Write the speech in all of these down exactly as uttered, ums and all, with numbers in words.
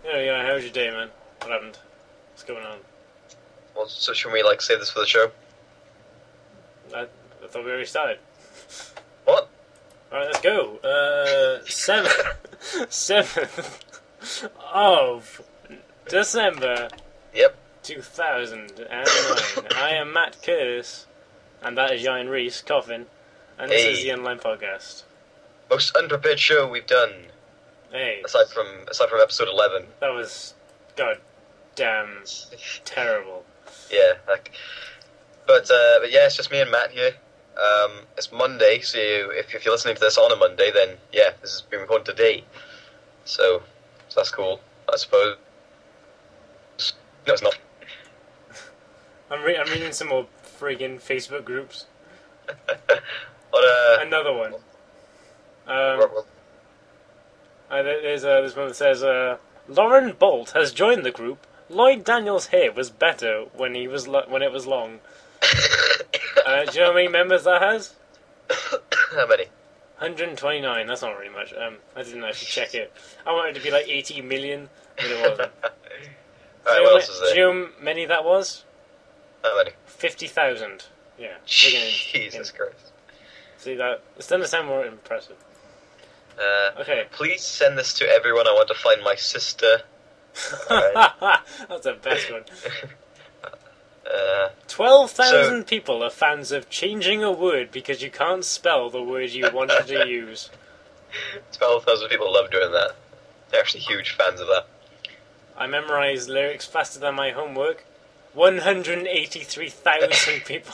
Yeah, yeah, how was your day, man? What happened? What's going on? Well, so should we like save this for the show? I, I thought we already started. What? Alright, let's go. Uh, seventh, seventh of December, Yep. two thousand nine. I am Matt Curtis, and that is Ryan Reese, Coffin, and this is Hey. the Online Podcast. Most unprepared show we've done, Hey, aside from aside from episode eleven. that was god damn terrible. Yeah. Like, but uh, but yeah, it's just me and Matt here. Um, it's Monday, so you, if if you're listening to this on a Monday, then yeah, this has been recorded today. So, so that's cool, I suppose. No, it's not. I'm, re- I'm reading some more friggin' Facebook groups. But uh, Another one. we're- Um, we're- uh, there- there's, uh, there's one that says, uh, Lauren Bolt has joined the group. Lloyd Daniels' hair was better when he was lo- when it was long. Uh, do you know how many members that has? how many? one hundred twenty-nine. That's not really much. Um, I didn't actually check it. I wanted it to be like eighty million, but it wasn't. Alright, do, you what know, else is do you there? know how many that was? How many? fifty thousand. Yeah. friggin' Jesus in- Christ. See that? It's done to sound more impressive. Uh, Okay. please send this to everyone. I want to find my sister. Alright. That's the best one. Uh, twelve thousand people are fans of changing a word because you can't spell the word you wanted to use. twelve thousand people love doing that. They're actually huge fans of that. I memorized lyrics faster than my homework. one hundred eighty-three thousand people.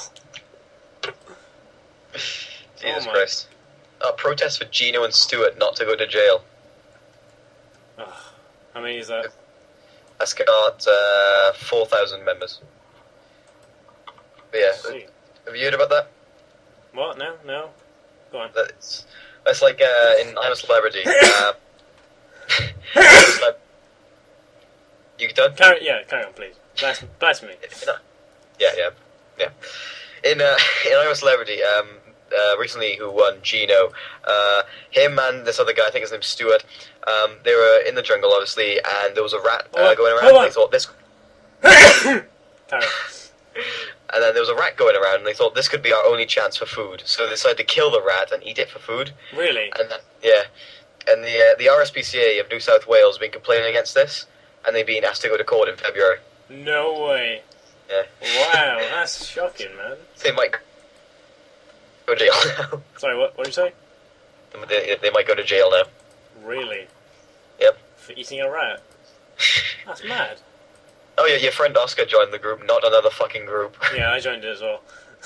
Jesus Oh my. Christ. A protest for Gino and Stewart not to go to jail. Ugh. How many is that? That's got uh, four thousand members. But yeah, Sweet. have you heard about that? What? No? No? Go on. That's, that's like uh, in I'm a Celebrity. uh, celeb- you done? Carry, yeah, carry on, please. Bless, bless me. Yeah, yeah, yeah. In uh, in I'm a Celebrity, um, uh, recently who won Gino, uh, him and this other guy, I think his name's Stuart. Um, they were in the jungle, obviously, and there was a rat uh, Hold on, going around. hold And on. they thought this, Carry on. and then there was a rat going around, and they thought this could be our only chance for food. So they decided to kill the rat and eat it for food. Really? And then, yeah, and the uh, the R S P C A of New South Wales have been complaining against this, and they've been asked to go to court in February. No way. Yeah. Wow, that's shocking, man. They might go to jail now. Sorry, what, what did you say? they, they might go to jail now. Really? Yep. For eating a rat? That's mad. Oh yeah, your friend Oscar joined the group, not another fucking group. Yeah, I joined it as well.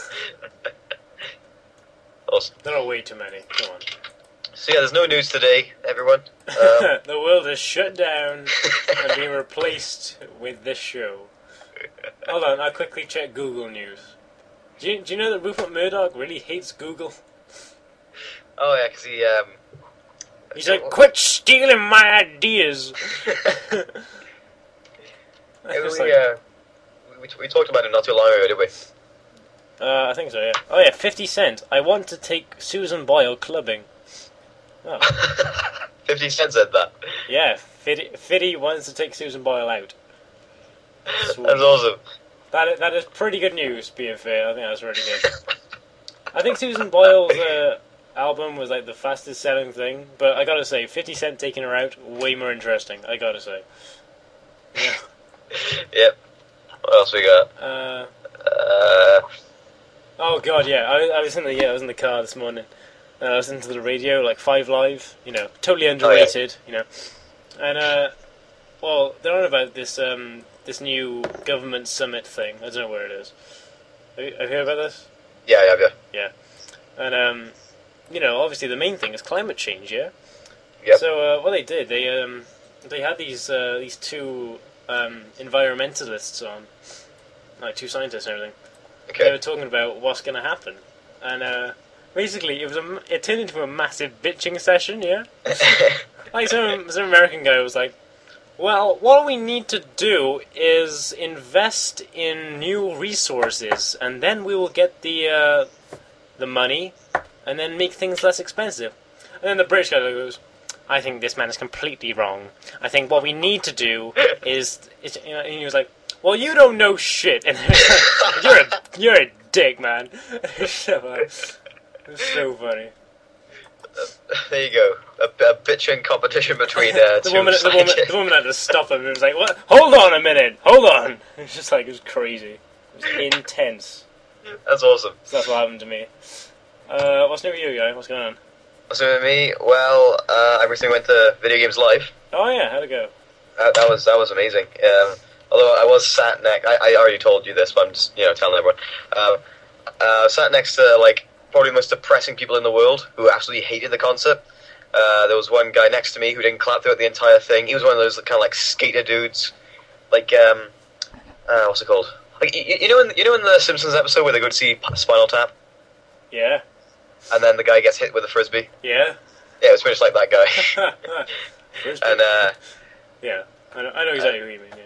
Awesome. There are way too many. Come on. So yeah, there's no news today, everyone. Um, The world is shut down and being replaced with this show. Hold on, I'll quickly check Google News. Do you, do you know that Rupert Murdoch really hates Google? oh yeah, because he um. He's like, quit stealing my ideas! Yeah, It's we, like- uh, we, we talked about it not too long ago, did we? Uh, I think so, yeah. Oh yeah, fifty Cent. I want to take Susan Boyle clubbing. Oh, Fifty Cent said that. yeah, Fiddy, Fiddy wants to take Susan Boyle out. Sweet. That's awesome. That is, that is pretty good news, being fair. I think that's really good. I think Susan Boyle's uh, album was like the fastest selling thing, but I gotta say, fifty Cent taking her out, way more interesting, I gotta say. Yeah. Yep. What else we got? Uh, Uh, oh god, yeah, I, I was in the yeah, I was in the car this morning, and I was into the radio, like Five Live, you know, totally underrated, you know, and uh, well, they're on about this um this new government summit thing. I don't know where it is. Have you, have you heard about this? yeah, yeah, yeah. Yeah, and um, you know, obviously the main thing is climate change, yeah. Yep. So uh, what they did, they um, they had these uh, these two um, environmentalists on, like two scientists and everything. They were Okay. talking about what's going to happen, and uh, basically it was a, it turned into a massive bitching session. Yeah, like some some American guy was like, "Well, what we need to do is invest in new resources, and then we will get the uh, the money, and then make things less expensive." And then the British guy goes, I think this man is completely wrong. I think what we need to do is, is you know, and he was like, well, you don't know shit, and like, you're a you're a dick, man. It was so funny. There you go, a, a bitching competition between uh, the two woman, the woman, sidekicks. the woman had to stop him. It was like, "What? Hold on a minute, hold on." It was just like it was crazy. It was intense. That's awesome. So that's what happened to me. Uh, what's new with you, guy? What's going on? What's new with me? Well, uh, I recently went to Video Games Live. Oh yeah, how'd it go? That, that was that was amazing. Um, although I was sat next, I, I already told you this, but I'm just you know telling everyone. Uh, uh, sat next to like probably the most depressing people in the world who actually hated the concert. Uh, there was one guy next to me who didn't clap throughout the entire thing. He was one of those kind of like skater dudes, like um, uh, what's it called? Like you, you know in you know in the Simpsons episode where they go to see Spinal Tap, Yeah, and then the guy gets hit with a frisbee. yeah. Yeah, it was pretty much like that guy. And uh, yeah, I know, I know exactly what you mean. Yeah.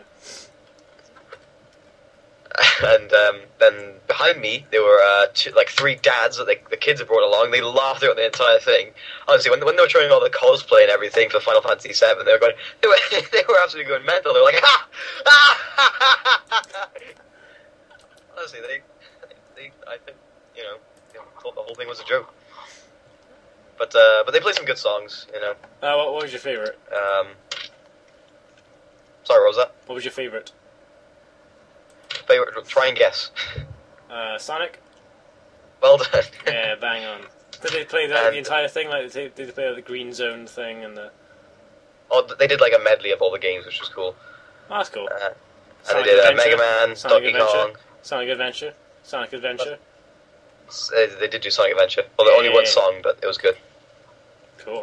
and um, then behind me there were uh, two, like three dads that they, the kids had brought along. They laughed throughout the entire thing. Honestly, when when they were showing all the cosplay and everything for Final Fantasy seven, they were going, they were they were absolutely going mental. They were like, ah, ah, ha, ha. Honestly, they, they, I think, you know, they thought the whole thing was a joke. But uh, but they played some good songs, you know. Uh, what, what was your favorite? Um, sorry, what was that? What was your favorite? Favorite? Try and guess. Uh, Sonic. Well done. Yeah, bang on. Did they play that And- the entire thing? Like, did they, did they play the Green Zone thing and the? Oh, they did like a medley of all the games, which was cool. Oh, that's cool. Uh, and Sonic they did uh, Adventure? Mega Man, Sonic Donkey Adventure? Kong. Sonic Adventure. Sonic Adventure. Uh, they did do Sonic Adventure. Well, only Yeah. one song, but it was good. Cool.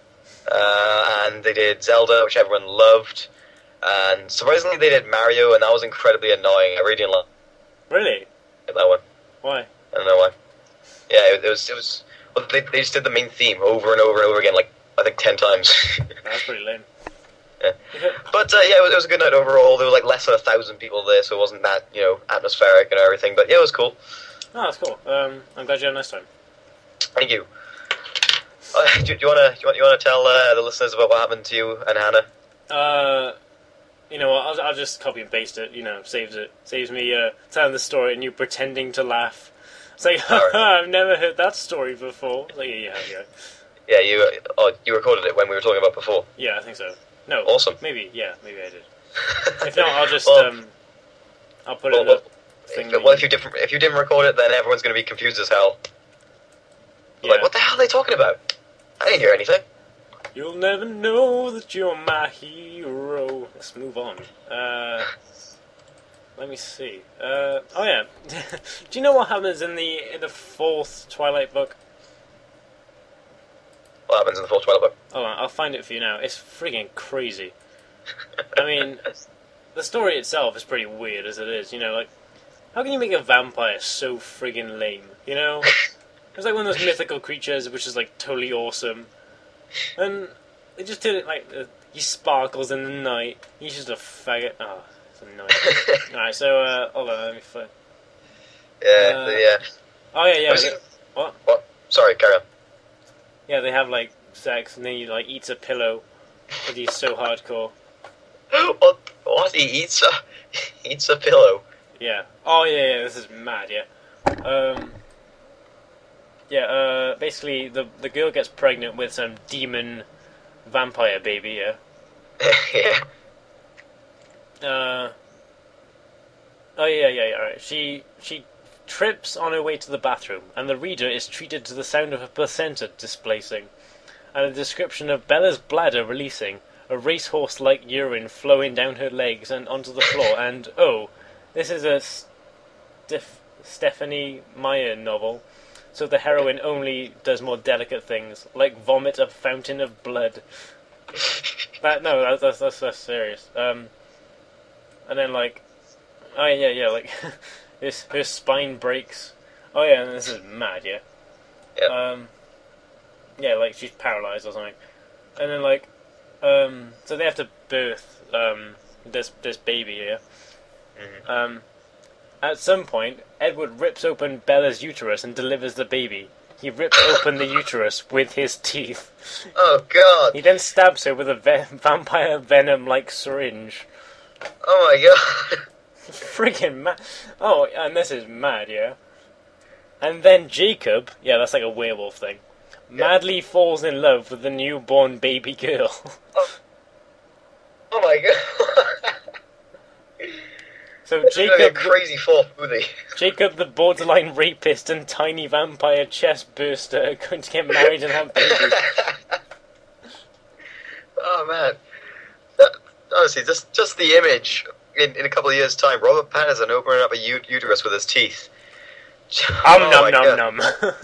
Uh, and they did Zelda, which everyone loved. And surprisingly, they did Mario, and that was incredibly annoying. I really didn't like Really? that one. Why? I don't know why. Yeah, it, it was. It was. Well, they they just did the main theme over and over and over again, like I think ten times. That's pretty lame. Yeah. But uh, yeah, it was, it was a good night overall. There was like less than a thousand people there, so it wasn't that you know atmospheric and everything. But yeah, it was cool. Oh, that's cool. Um, I'm glad you had a nice time. Thank you. Uh, do, do you wanna do you want you wanna tell uh, the listeners about what happened to you and Hannah? Uh, you know what? I'll, I'll just copy and paste it. You know, saves it. Saves me uh, telling the story and you pretending to laugh. It's like, haha, I've never heard that story before. It's like, yeah, you have, yeah. Yeah, you uh, oh you recorded it when we were talking about before. Yeah, I think so. No. Awesome. Maybe, yeah, maybe I did. If not, I'll just, well, um, I'll put well, it in well, the thing. if, that well, you- if you didn't if you didn't record it, then everyone's going to be confused as hell. yeah. Like, what the hell are they talking about? I didn't hear anything. You'll never know that you're my hero. Let's move on. Uh, let me see. Uh, oh yeah. Do you know what happens in the in the fourth Twilight book? What happens in the fourth Twilight book? Hold on, I'll find it for you now. It's freaking crazy. I mean, the story itself is pretty weird as it is. You know, like, how can you make a vampire so friggin' lame? You know, it's like one of those mythical creatures which is like totally awesome, and they just did it like uh, he sparkles in the night. He's just a faggot. Oh, it's annoying. All right, so uh, hold on, let me find. Yeah, Uh, yeah. Oh yeah, yeah. I've they- seen- what? What? Sorry, carry on. Yeah, they have like sex, and then he like eats a pillow, but he's so hardcore. What? What? He eats a he eats a pillow. Yeah. Oh yeah, yeah. This is mad. Yeah. Um. Yeah. Uh. Basically, the the girl gets pregnant with some demon vampire baby. Yeah. Yeah. Uh. Oh yeah, yeah, yeah. All right. She she trips on her way to the bathroom, and the reader is treated to the sound of a placenta displacing, and a description of Bella's bladder releasing, a racehorse-like urine flowing down her legs and onto the floor, and oh, this is a Steph- Stephanie Meyer novel, so the heroine only does more delicate things, like vomit a fountain of blood. That no, that's that's that's, that's serious. Um, and then like, oh yeah, yeah, like this her spine breaks. Oh yeah, and this is mad, yeah. Yeah. Um, yeah, like she's paralyzed or something, and then like, um, so they have to birth um this this baby here. Mhm. Um, at some point, Edward rips open Bella's uterus and delivers the baby. he rips open the uterus with his teeth. Oh god! He then stabs her with a ve- vampire venom-like syringe. Oh my god! Friggin' mad. Oh, and this is mad, yeah? And then Jacob, yeah, that's like a werewolf thing, yeah. madly falls in love with the newborn baby girl. Oh, oh my god! So It's Jacob, really a crazy fourth movie. Jacob, the borderline rapist and tiny vampire chest burster are going to get married and have babies. Oh man, that, honestly, just just the image in, in a couple of years' time, Robert Pattinson opening up a ut- uterus with his teeth. Um oh num num num.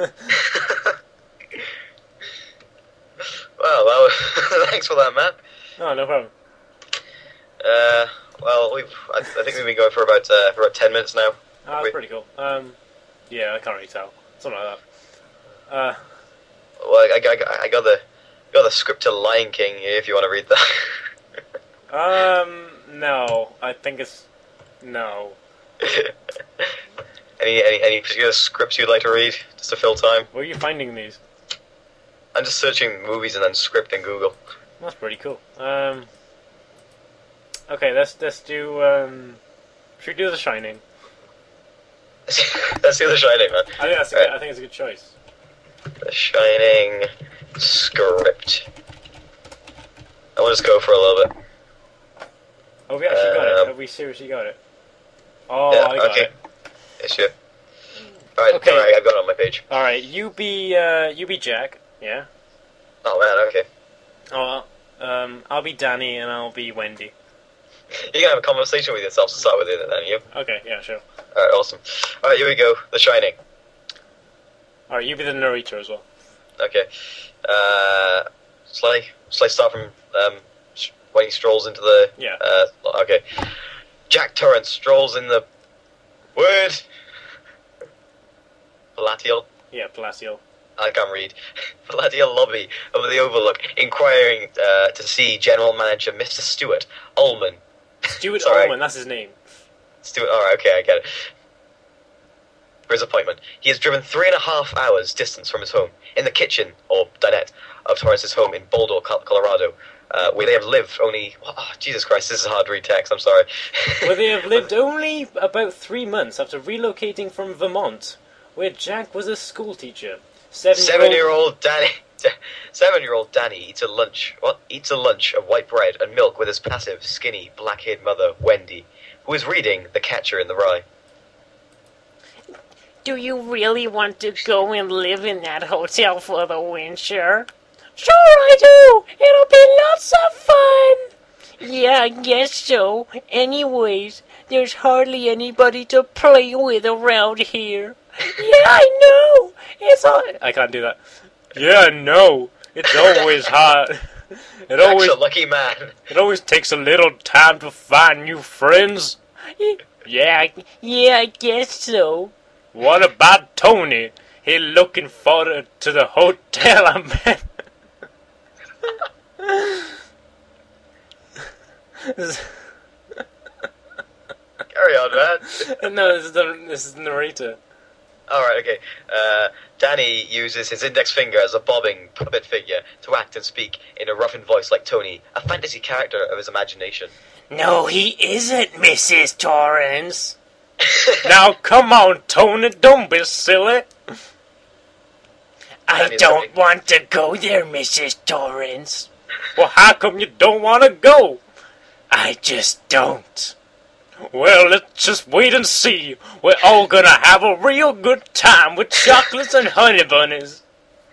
Well, that was, thanks for that, Matt. Oh, no problem. Uh, well, we've I, I think we've been going for about uh, for about ten minutes now. Oh, that's pretty cool. Um, yeah, I can't really tell. Something like that. Uh, well, I, I, I got the got the script to Lion King here if you want to read that. um, no, I think it's no. any, any any particular scripts you'd like to read just to fill time? Where are you finding these? I'm just searching movies and then script in Google. That's pretty cool. Um, okay, let's let's do. Um, should we do The Shining? Let's do The Shining, man. I think that's a Right. good, I think it's a good choice. The Shining script. I want to just go for a little bit. Oh, we actually got it. Um, Have we seriously got it? Oh, yeah, I got okay. it. Yes, yeah. Alright, Okay. alright, I've got it on my page. All right, you be uh, you be Jack. Yeah. Oh man, okay. Oh, um, I'll be Danny and I'll be Wendy. You can have a conversation with yourself to start with it, then you. Okay, yeah, sure. Alright, awesome. Alright, here we go. The Shining. All right, you be the narrator as well. Okay. Uh, shall I, shall I start from um, sh- when he strolls into the... Yeah. Uh, okay. Jack Torrance strolls in the... Word! Palatial. Yeah, Palacio. I can't read. Palatial lobby of the Overlook, inquiring uh, to see General Manager Mister Stewart Ullman. Stuart Sorry. Ullman, that's his name. Stewart, alright, okay, I get it. For his appointment, he has driven three and a half hours distance from his home, in the kitchen, or dinette, of Torrance's home in Boulder, Col- Colorado, uh, where they have lived only... Oh, Jesus Christ, this is hard to read text, I'm sorry. Where they have lived only about three months after relocating from Vermont, where Jack was a schoolteacher. Seven-year-old... Seven-year-old Danny... Seven-year-old Danny eats a lunch... What? Eats a lunch of white bread and milk with his passive, skinny, black-haired mother, Wendy, who is reading The Catcher in the Rye. Do you really want to go and live in that hotel for the winter? Sure I do! It'll be lots of fun! Yeah, I guess so. Anyways, there's hardly anybody to play with around here. Yeah, I know! It's all... I can't do that. Yeah, no. It's always hard. It Jack's always a lucky man. it always takes a little time to find new friends. Yeah, I- yeah, I guess so. What about Tony? He looking forward to the hotel I'm at. Carry on, man. No, this is the this is the narrator. Alright, okay. Uh, Danny uses his index finger as a bobbing puppet figure to act and speak in a roughened voice like Tony, a fantasy character of his imagination. No, he isn't, Missus Torrance. Now come on, Tony, don't be silly. I Danny's don't ready. want to go there, Missus Torrance. Well, how come you don't want to go? I just don't. Well, let's just wait and see. We're all gonna have a real good time with chocolates and honey bunnies.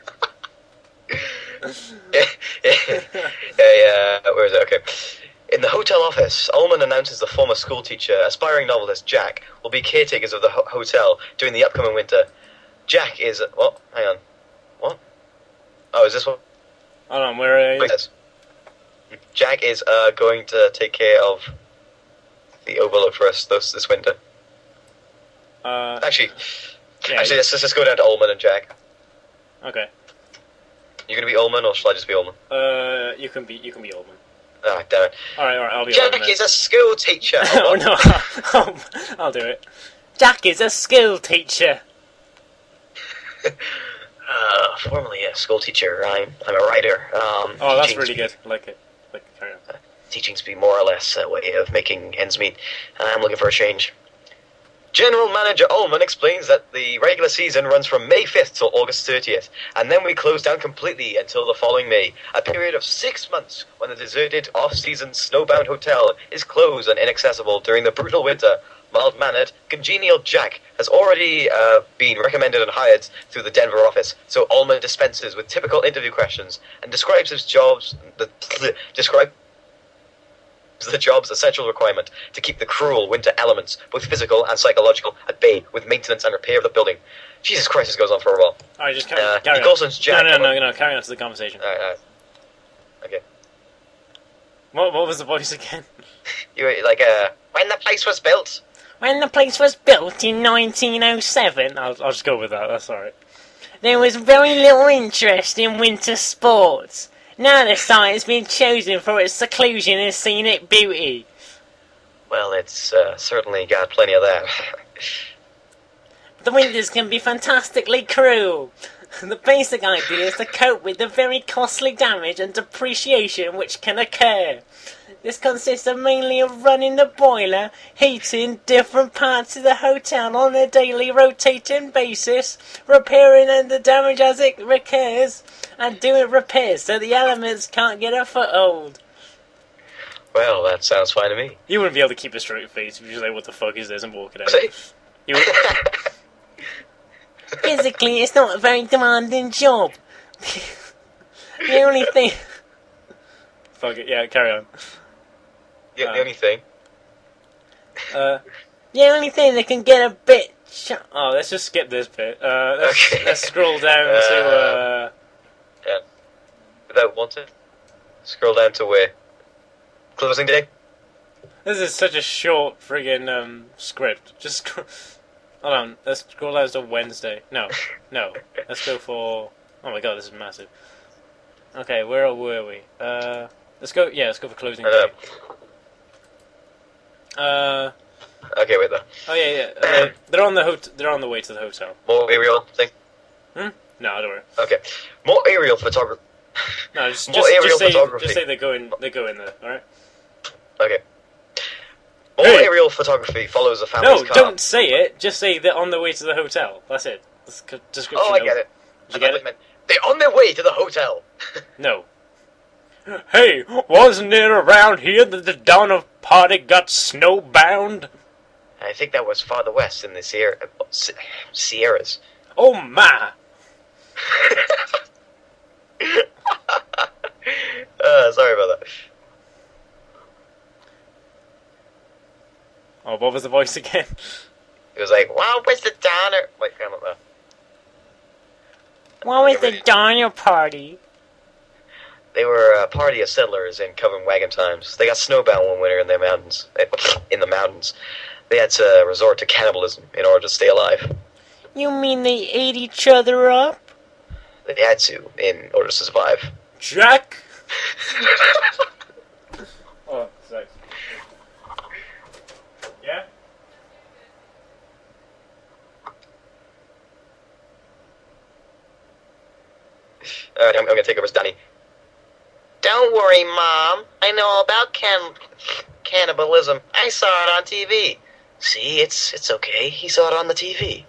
yeah, yeah, where is it? Okay. In the hotel office, Ullman announces the former schoolteacher, aspiring novelist Jack, will be caretakers of the ho- hotel during the upcoming winter. Jack is... What? Hang on. What? Oh, is this what? Hold on, where are you? Wait, yes. Jack is uh, going to take care of the Overlook for us this, this winter. Uh, Actually, yeah, actually, let's, let's just go down to Ullman and Jack. okay. You gonna be Ullman, or shall I just be Ullman? Uh, you can be you can be Ullman. Ah, damn it. All right, all right, I'll be Jack Ullman. is a school teacher. Oh no, I'll do it. Jack is a skill teacher. Uh, formerly a school teacher. I'm I'm a writer. Um, Oh, that's teaching's really be- good. I like it. Like, carry on. Teaching's be more or less a way of making ends meet. I'm looking for a change. General Manager Ullman explains that the regular season runs from May fifth till August thirtieth, and then we close down completely until the following May, a period of six months when the deserted off-season snowbound hotel is closed and inaccessible during the brutal winter. Mild-mannered, congenial Jack has already uh, been recommended and hired through the Denver office, so Ullman dispenses with typical interview questions and describes his jobs... The, describe the job's essential requirement to keep the cruel winter elements, both physical and psychological, at bay with maintenance and repair of the building. Jesus Christ, this goes on for a while. Alright, just carry, Uh, carry he on. calls us Jack. No, no, no, no, carry on to the conversation. Alright, alright. Okay. What, what was the voice again? You were like, uh, when the place was built. When the place was built in nineteen oh seven, I'll, I'll just go with that, that's alright. there was very little interest in winter sports. Now the site has been chosen for its seclusion and scenic beauty. Well, it's uh, certainly got plenty of that. The winters can be fantastically cruel. The basic idea is to cope with the very costly damage and depreciation which can occur. This consists of mainly of running the boiler, heating different parts of the hotel on a daily rotating basis, repairing the damage as it recurs, and doing repairs so the elements can't get a foothold. Well, that sounds fine to me. You wouldn't be able to keep a straight face if you just like, what the fuck is this, and walk it out. See? You would, Physically, it's not a very demanding job. The only thing... fuck it, yeah, carry on. the, Uh. the only thing. Uh, The only thing that can get a bit... Ch- oh, let's just skip this bit. Uh, let's, Okay. let's scroll down to, uh... Yeah. Without wanting. Scroll down to where? Closing day? This is such a short friggin' um, script. Just scroll... Hold on, let's scroll down to Wednesday. No, no. Let's go for... Oh my god, this is massive. Okay, where were we? Uh, let's go... Yeah, let's go for closing I day. know. Uh... Okay, wait though. Oh yeah, yeah. Uh, they're on the hot- They're on the way to the hotel. More aerial thing? Hmm? No, don't worry. Okay. More aerial photography. No, just More just, aerial just say photography. just say they go in. They go in there. All right. Okay. More Hey. aerial photography follows a family's No, car. don't say it. Just say they're on the way to the hotel. That's it. That's the description. Oh, I of- get it. Did you I get thought it? meant, they're on their way to the hotel. No. Hey, wasn't it around here that the Donner Party got snowbound? I think that was farther west in the Sierra, uh, Si- Sierras. Oh my! uh, sorry about that. Oh, what was the voice again? It was like, wow, where's the Donner? Wait, come on, What was the Donner Party? They were a party of settlers in Coven Wagon times. They got snowbound one winter in the mountains. In the mountains, they had to resort to cannibalism in order to stay alive. You mean they ate each other up? They had to in order to survive. Jack. Oh, sorry. Yeah. All right, I'm, I'm gonna take over as Danny. Don't worry, Mom. I know all about can cannibalism. I saw it on T V. See, it's it's okay. He saw it on the T V.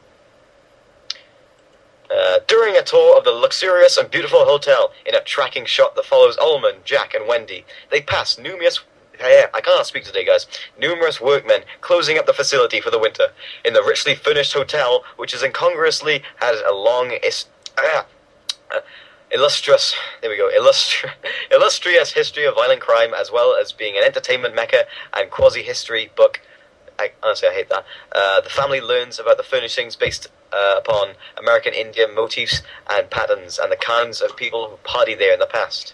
Uh, during a tour of the luxurious and beautiful hotel, in a tracking shot that follows Ullman, Jack, and Wendy, they pass numerous... Yeah, I can't speak today, guys. Numerous workmen closing up the facility for the winter. In the richly furnished hotel, which is incongruously has a long... Is- ah, uh, illustrious... There we go. Illustri- illustrious history of violent crime, as well as being an entertainment mecca and quasi-history book. I, honestly, I hate that. Uh, the family learns about the furnishings based uh, upon American Indian motifs and patterns and the kinds of people who party there in the past.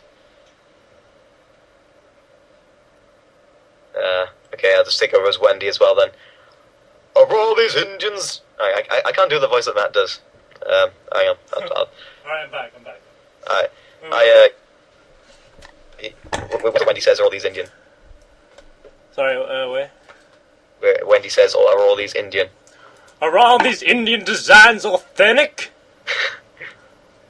Uh, okay, I'll just take over as Wendy as well then. Are all these Indians... I, I, I can't do the voice that Matt does. Um, hang on. I'll, I'll, Alright, I'm back. I'm back. I, I, uh... What Wendy says, are all these Indian? Sorry, uh, where? Where Wendy says, oh, are all these Indian? Are all these Indian designs authentic?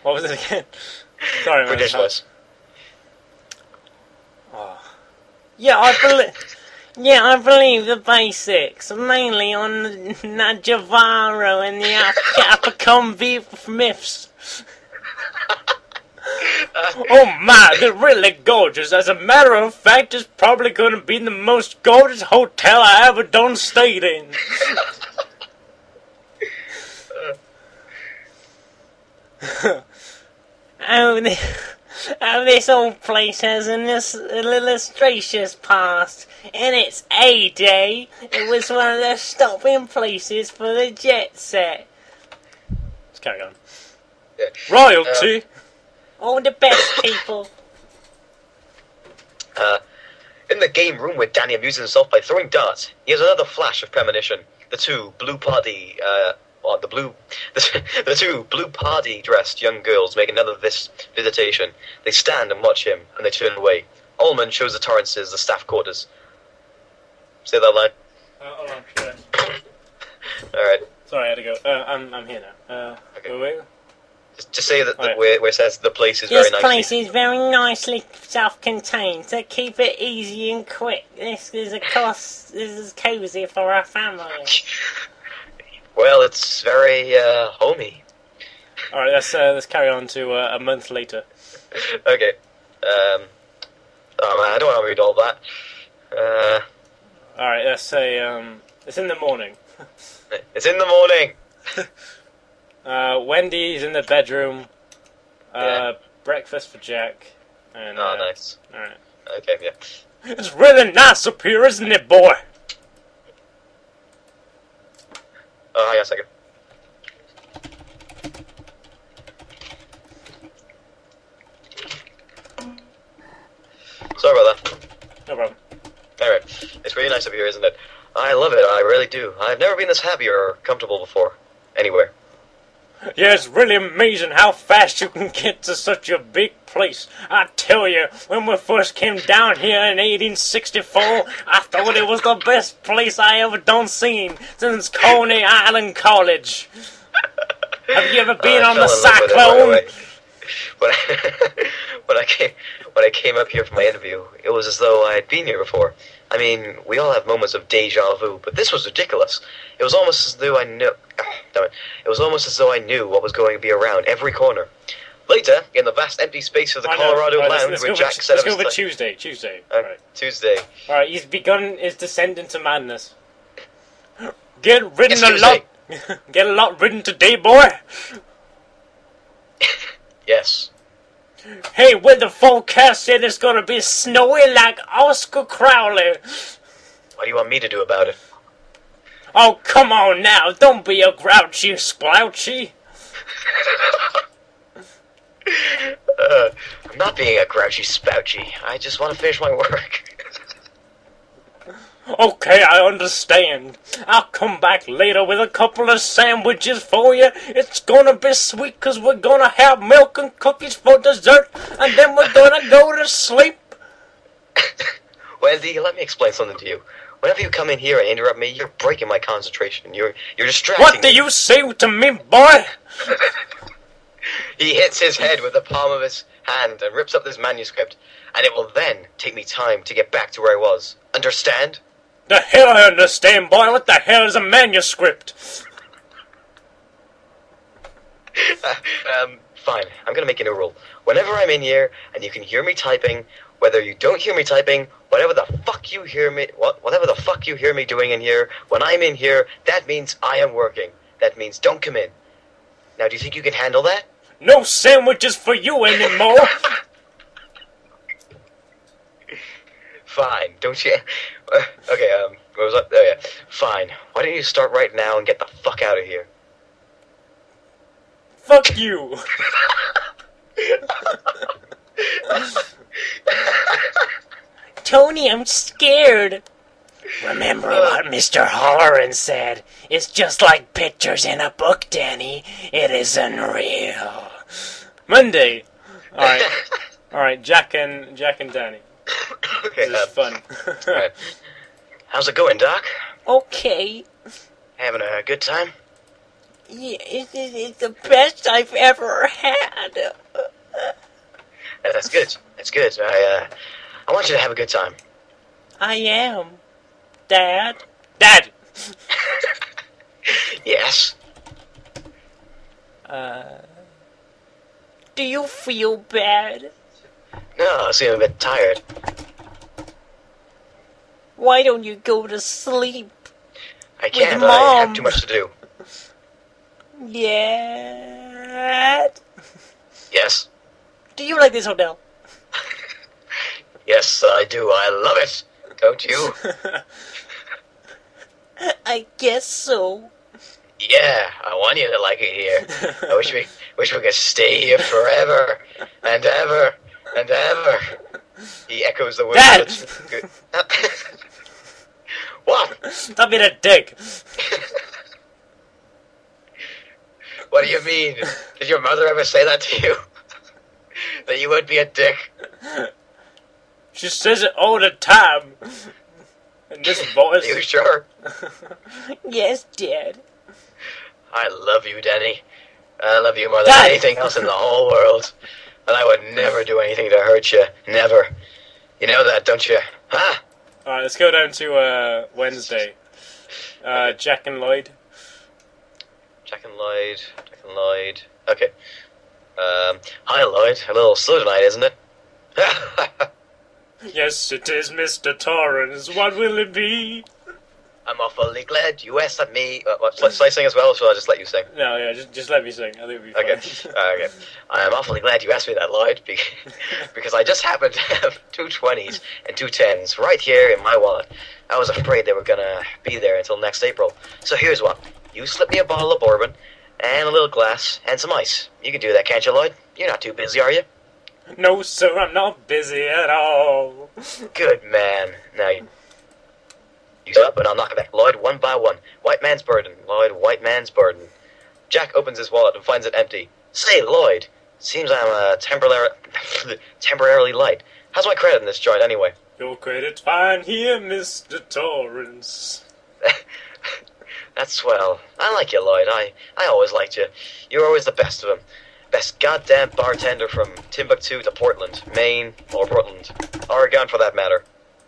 What was it again? Sorry, man. British voice. Oh. Yeah, I believe. Yeah, I believe the basics, mainly on Najavaro and the Apacombi myths. Oh my, they're really gorgeous. As a matter of fact, it's probably going to be the most gorgeous hotel I ever done stayed in. Oh, the, oh, this old place has an is- an illustrious past. In its heyday, it was one of the stopping places for the jet set. Let's carry on. Yeah. Royalty. All the best people. Uh, in the game room where Danny amuses himself by throwing darts, he has another flash of premonition. The two blue party, uh, well, the blue, the, the two blue party dressed young girls make another vis- visitation. They stand and watch him, and they turn away. Ullman shows the Torrances the staff quarters. Say that line. Uh, hold on, sure. Alright. Sorry, I had to go. Uh, I'm I'm here now. Uh, Okay. wait, wait. Just, just say that the, Oh, yeah. where, where it says the place is This very nice. place is very nicely self-contained, so keep it easy and quick. This is a cost. This is cozy for our family. Well, it's very, uh, homey. All right, let's uh, let's carry on to uh, a month later. Okay. Um. Oh man, I don't want to read all that. Uh. All right, let's say um, it's in the morning. It's in the morning. Uh, Wendy's in the bedroom. Uh, Yeah. Breakfast for Jack. And, Oh, uh, nice. All right. Okay, yeah. It's really nice up here, isn't it, boy? Oh, hang on a second. Sorry about that. No problem. Alright. It's really nice up here, isn't it? I love it, I really do. I've never been this happy or comfortable before. Anywhere. Yeah, it's really amazing how fast you can get to such a big place. I tell you, when we first came down here in eighteen sixty-four, I thought it was the best place I ever done seen since Coney Island College. Have you ever been I on the fell in love with it Cyclone? right away. When I, when I came when I came up here for my interview, it was as though I had been here before. I mean, we all have moments of deja vu, but this was ridiculous. It was almost as though I knew. Oh, damn it! It was almost as though I knew what was going to be around every corner. Later, in the vast empty space of the I know. Colorado Alright, let's- Lounge, let's where go Jack for, set let's up go his for ti- Tuesday. Tuesday. uh, Alright. Tuesday. Alright, he's begun his descent into madness. Get ridden Yes, a lot. Tuesday. Get a lot ridden today, boy. Yes. Hey, with the forecast said it's gonna be snowy like Oscar Crowley. What do you want me to do about it? Oh, come on now, don't be a grouchy splouchy. Uh, I'm not being a grouchy spouchy. I just want to finish my work. Okay, I understand. I'll come back later with a couple of sandwiches for you. It's gonna be sweet 'cause we're gonna have milk and cookies for dessert, and then we're gonna go to sleep. Wendy, let me explain something to you. Whenever you come in here and interrupt me, you're breaking my concentration. You're you're distracting What do me. you say to me, boy? He hits his head with the palm of his hand and rips up this manuscript, and it will then take me time to get back to where I was. Understand? The hell I understand, boy. What the hell is a manuscript? um, fine. I'm gonna make a new rule. Whenever I'm in here and you can hear me typing, whether you don't hear me typing, whatever the fuck you hear me, what, whatever the fuck you hear me doing in here, when I'm in here, that means I am working. That means don't come in. Now, do you think you can handle that? No sandwiches for you anymore. Fine. Don't you? Uh, okay. Um. What was that? Oh yeah. Fine. Why don't you start right now and get the fuck out of here? Fuck you. Tony, I'm scared. Remember what Mister Halloran said. It's just like pictures in a book, Danny. It isn't real. Monday. All right. All right. Jack and Jack and Danny. Okay. This is Um, fun. alright. How's it going, Doc? Okay. Having a good time? Yeah, it, it, it's the best I've ever had. Uh, That's good. That's good. I, uh, I want you to have a good time. I am. Dad? Dad! Yes. Uh... Do you feel bad? No, I seem a bit tired. Why don't you go to sleep? I can't. With I Mom. have too much to do. Yeah. Yes. Do you like this hotel? Yes, I do. I love it. Don't you? I guess so. Yeah, I want you to like it here. I wish we wish we could stay here forever and ever and ever. He echoes the words. Dad! Good. What? Stop being a dick! What do you mean? Did your mother ever say that to you? That you would be a dick? She says it all the time. In this voice. Are you sure? Yes, Dad. I love you, Danny. I love you more than Dad! anything else in the whole world. And I would never do anything to hurt you. Never. You know that, don't you? Huh? Alright, let's go down to uh, Wednesday. Uh, Jack and Lloyd. Jack and Lloyd. Jack and Lloyd. Okay. Um, hi, Lloyd. A little slow tonight, isn't it? Yes, it is, Mister Torrance. What will it be? I'm awfully glad you asked me. Uh, what, shall I sing as well, or shall I just let you sing? No, yeah, just just let me sing. I think it'll be fun. Okay. Uh, okay. I'm awfully glad you asked me that, Lloyd, be- because I just happened to have two twenties and two tens right here in my wallet. I was afraid they were gonna be there until next April. So here's what. You slip me a bottle of bourbon, and a little glass, and some ice. You can do that, can't you, Lloyd? You're not too busy, are you? No, sir, I'm not busy at all. Good man. Now you... You up, and I'll knock it back. Lloyd, one by one. White man's burden. Lloyd, white man's burden. Jack opens his wallet and finds it empty. Say, Lloyd, seems I'm uh, temporarily temporarily light. How's my credit in this joint, anyway? Your credit's fine here, Mister Torrance. That's swell. I like you, Lloyd. I, I always liked you. You're always the best of them. Best goddamn bartender from Timbuktu to Portland, Maine, or Portland, Oregon for that matter.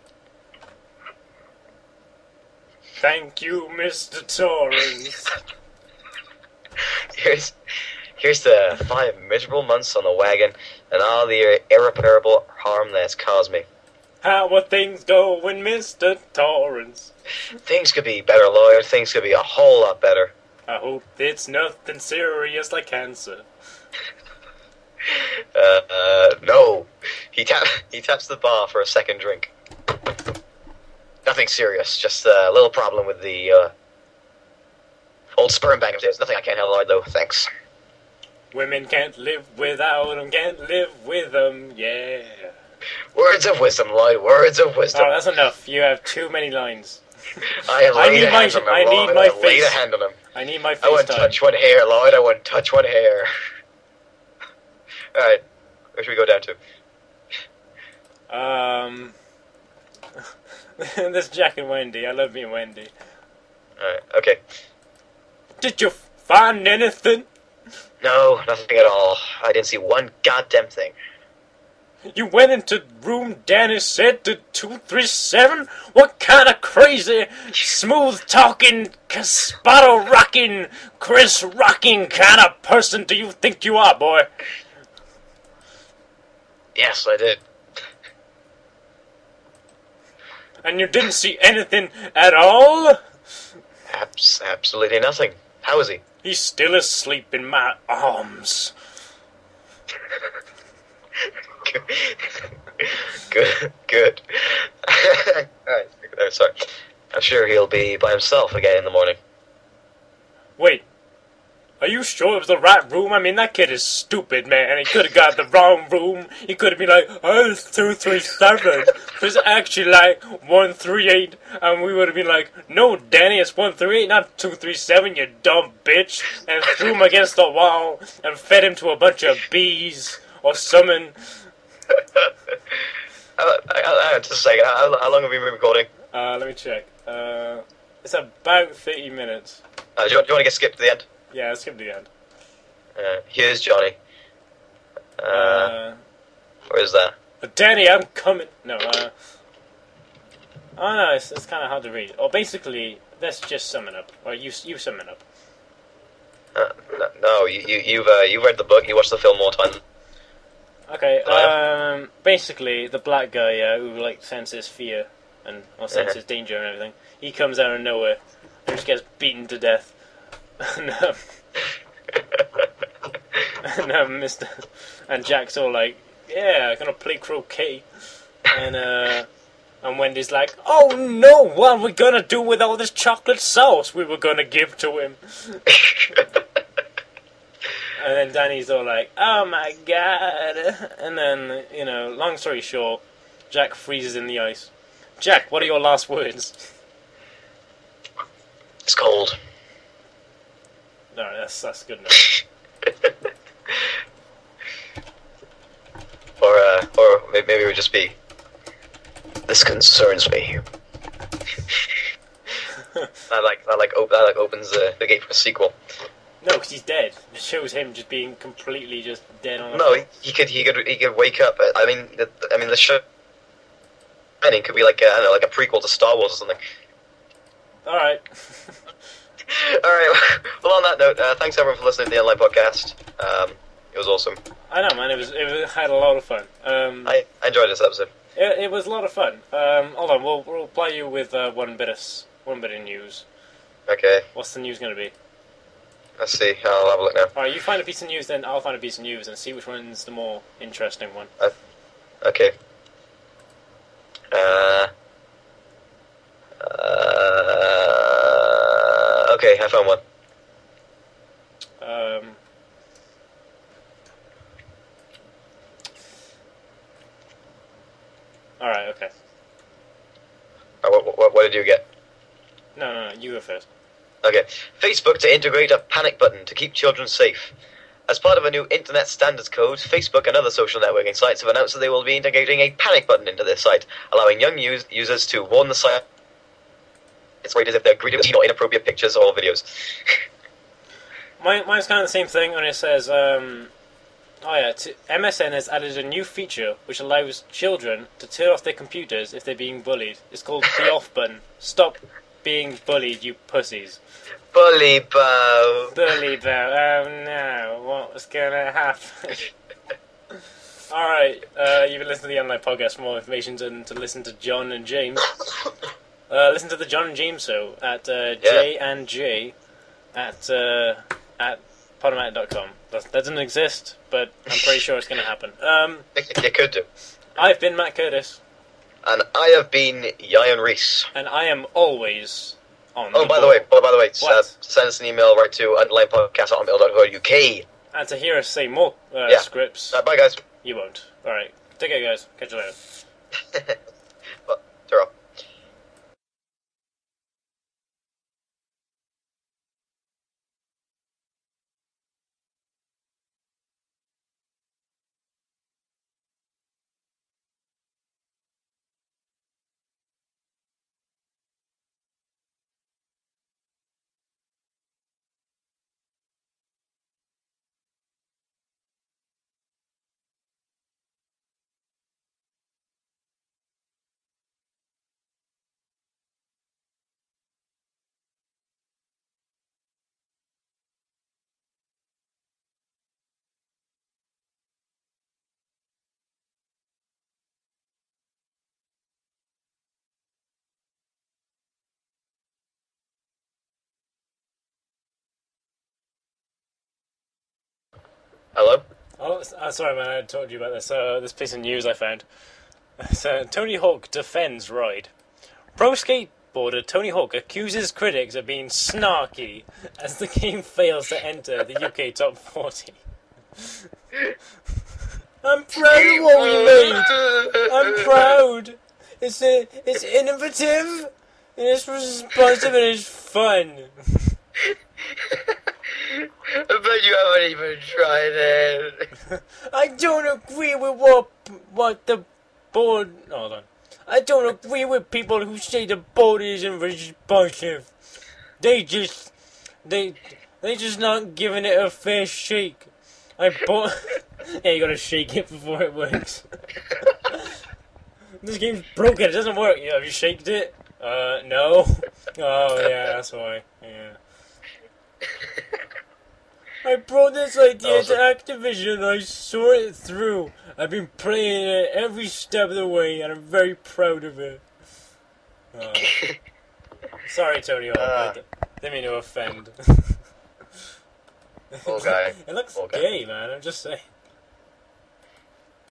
Thank you, Mister Torrance. Here's, here's the five miserable months on the wagon and all the irreparable harm that's caused me. How are things going, Mister Torrance? Things could be better, Lloyd. Things could be a whole lot better. I hope it's nothing serious like cancer. Uh, uh, no. He tap he taps the bar for a second drink. Nothing serious, just a little problem with the uh, old sperm bank upstairs. Nothing I can't handle, Lloyd, though. Thanks. Women can't live without them, can't live with them, yeah. Words of wisdom, Lloyd. Words of wisdom. Oh, that's enough. You have too many lines. I have I laid need a my- hand on him, I need Lloyd. my I have laid face. a hand on him. I need my I wouldn't FaceTime. touch one hair, Lloyd. I wouldn't touch one hair. Alright, where should we go down to? Um, this Jack and Wendy. I love me and Wendy. Alright, okay. Did you find anything? No, nothing at all. I didn't see one goddamn thing. You went into room Danny said to two three seven? What kind of crazy, smooth-talking, Caspato rocking, Chris rocking kind of person do you think you are, boy? Yes, I did. And you didn't see anything at all? Abs- absolutely nothing. How is he? He's still asleep in my arms. Good, good. Alright, there, sorry. I'm sure he'll be by himself again in the morning. Wait, are you sure it was the right room? I mean, that kid is stupid, man. He could have got the wrong room. He could have been like, oh, it's two three seven. It's actually like one three eight. And we would have been like, no, Danny, it's one three eight, not two three seven, you dumb bitch. And threw him against the wall and fed him to a bunch of bees or something. uh, I, I, just a second, how, how long have we been recording? Uh, let me check. Uh, it's about thirty minutes. Uh, do, you, do you want to get skipped to the end? Yeah, let's skip to the end. Uh, here's Johnny. Uh, Uh, where is that? Danny, I'm coming. No, uh. Oh no, it's, it's kind of hard to read. Or basically, let's just sum it up. Or you you sum it up. Uh, no, no, you, you, you've, uh, you've read the book, you watched the film more times. Okay, Hello? um, basically, the black guy, yeah, who, like, senses fear and, or senses danger and everything, he comes out of nowhere and just gets beaten to death. and, um, and, um, Mister and Jack's all like, yeah, I'm gonna play croquet. And, uh, and Wendy's like, oh no, what are we gonna do with all this chocolate sauce we were gonna give to him? And then Danny's all like, oh my god. And then, you know, long story short, Jack freezes in the ice. Jack, what are your last words? It's cold. Alright, that's, that's good enough. Or, uh, or maybe it would just be, this concerns me. that like, that like, op- that like opens the, the gate for a sequel. No, because he's dead. It shows him just being completely just dead on the No, floor. he, he could, he could, he could wake up. I mean, the, I mean, the show. I mean, could be like, a, I don't know, like a prequel to Star Wars or something. Alright. All right. Well, on that note, uh, thanks everyone for listening to the Online Podcast. Um, it was awesome. I know, man. It was. It was, had a lot of fun. Um, I, I enjoyed this episode. it, it was a lot of fun. Um, hold on, we'll we'll play you with uh, one bit of s- one bit of news. Okay. What's the news going to be? Let's see. I'll have a look now. Alright, you find a piece of news, then I'll find a piece of news and see which one's the more interesting one. Okay. Uh. Uh. Okay, I found one. Um. Alright, okay. Uh, what, what, what did you get? No, no, no, you go first. Okay. Facebook to integrate a panic button to keep children safe. As part of a new Internet Standards Code, Facebook and other social networking sites have announced that they will be integrating a panic button into their site, allowing young use- users to warn the site it's rated if they're greeted with or inappropriate pictures or videos. Mine, mine's kind of the same thing, and it says, um, oh yeah, t- M S N has added a new feature which allows children to turn off their computers if they're being bullied. It's called the off button. Stop being bullied, you pussies. Bully bow. Bully bow. Oh no, what's gonna happen? Alright, uh, you've been listening to the Online Podcast for more information and to listen to John and James. Uh, listen to the John and James show at uh, J and J at uh, at podomatic dot com. That, that doesn't exist, but I'm pretty sure it's going to happen. Um, You could do. I've been Matt Curtis, And I have been Ian Reese. and I am always on Oh, the by ball. the way, oh, by the way, uh, What? send us an email right to underlinepodcast at hotmail dot co dot uk. And to hear us say more uh, Yeah. scripts, Uh, bye, guys. you won't. Alright, take care, guys. Catch you later. Well, ta-ra. Hello? Oh, s- uh, sorry, man. I told you about this. Uh, this piece of news I found. So, Tony Hawk defends Ride. Pro skateboarder Tony Hawk accuses critics of being snarky as the game fails to enter the U K top forty. I'm proud of what we made. I'm proud. It's a, it's innovative, and it's responsive, and it's fun. But you haven't even tried it. I don't agree with what what the board. Hold on. I don't agree with people who say the board isn't responsive. They just they They're just not giving it a fair shake. I bought. Yeah, you gotta shake it before it works. This game's broken. It doesn't work. Yeah, have you shaked it? Uh, no. Oh yeah, that's why. Yeah. I brought this idea Also- to Activision. I saw it through. I've been playing it every step of the way, and I'm very proud of it. Uh, sorry, Tony Hawk. Uh. I d- didn't mean to offend. Poor guy. It looks Poor guy. gay, man. I'm just saying.